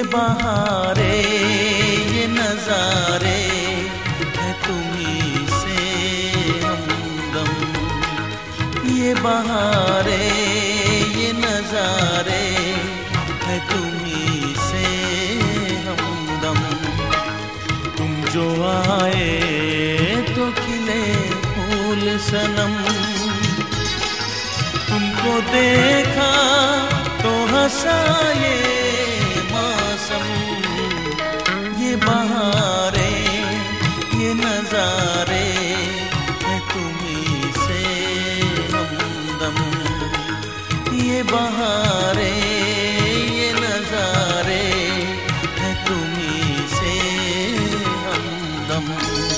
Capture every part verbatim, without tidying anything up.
बहारे ये नजारे है तुम्हीं से हमदम। ये बहारे ये नजारे है तुम्हीं से हमदम। तुम जो आए तो खिले फूल सनम। तुमको देखा तो हंसा ये मौसम। ये बहारे ये नजारे है तुम्हीं से हमदम। ये बहारे ये नजारे है तुम्हीं से हमदम।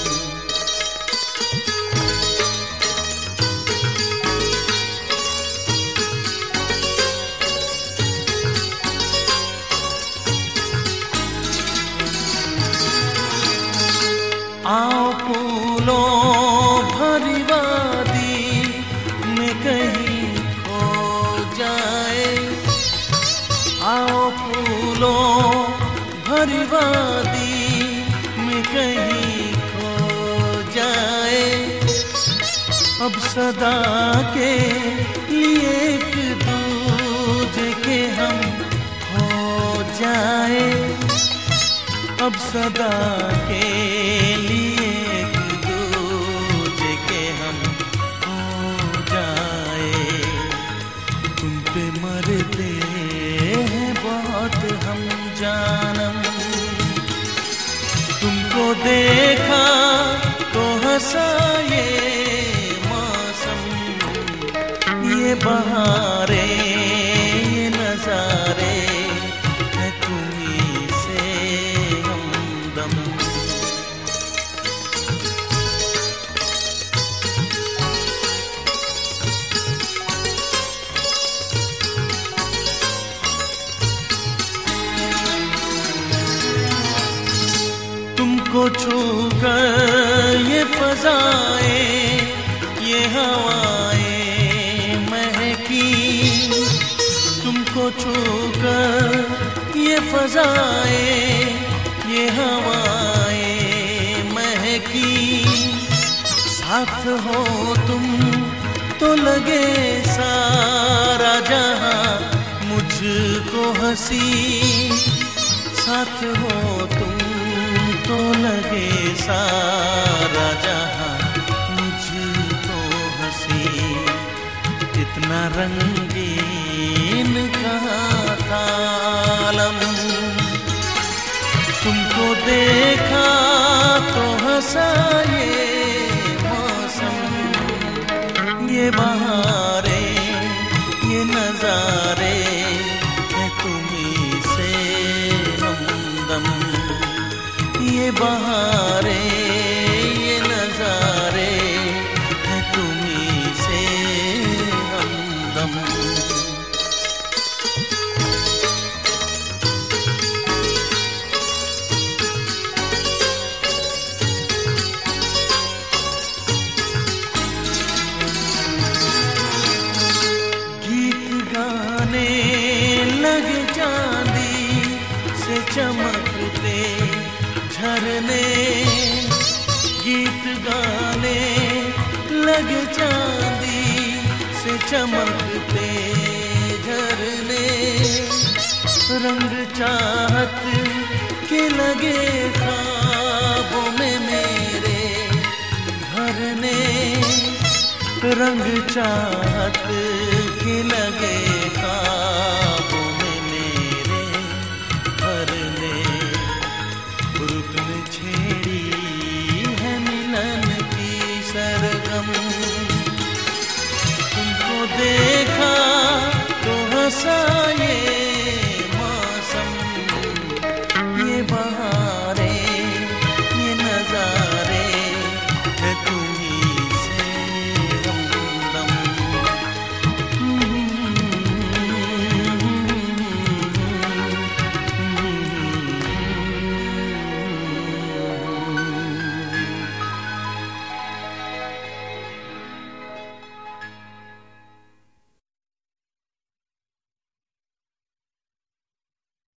आओ फूलों भरी वादी में कहीं खो जाए। आओ फूलों भरी वादी में कहीं खो जाए। अब सदा के लिए एक दूजे के हम हो जाए। अब सदा के लिए एक दूजे के हम हो जाए। तुम पे मरते हैं बहुत हम जानम। तुमको देखा तो हंसा ये मौसम। ये बहारे ये नजारे है तुम्हीं से हमदम। तुमको छूकर ये फजाएं ये हवाएं महकी। तुमको छूकर ये फजाएं ये हवाएं महकी। साथ हो तुम तो लगे सारा जहां मुझको हंसी। साथ हो तुम तो लगे सारा जहां मुझको हंसी। इतना रंगीन कहाँ था आलम। तुमको देखा तो हंसा ये मौसम। ये बहारे ये नजारे है तुम्हीं से हमदम। ये बहारे ये नजारे है तुम्हीं से हमदम। गीत गाने लगे चांदी से चमकते झरने। गीत गाने लगे चांदी से चमकते झरने। रंग चाहत के लगे ख्वाबों में मेरे भरने। रंग चाहत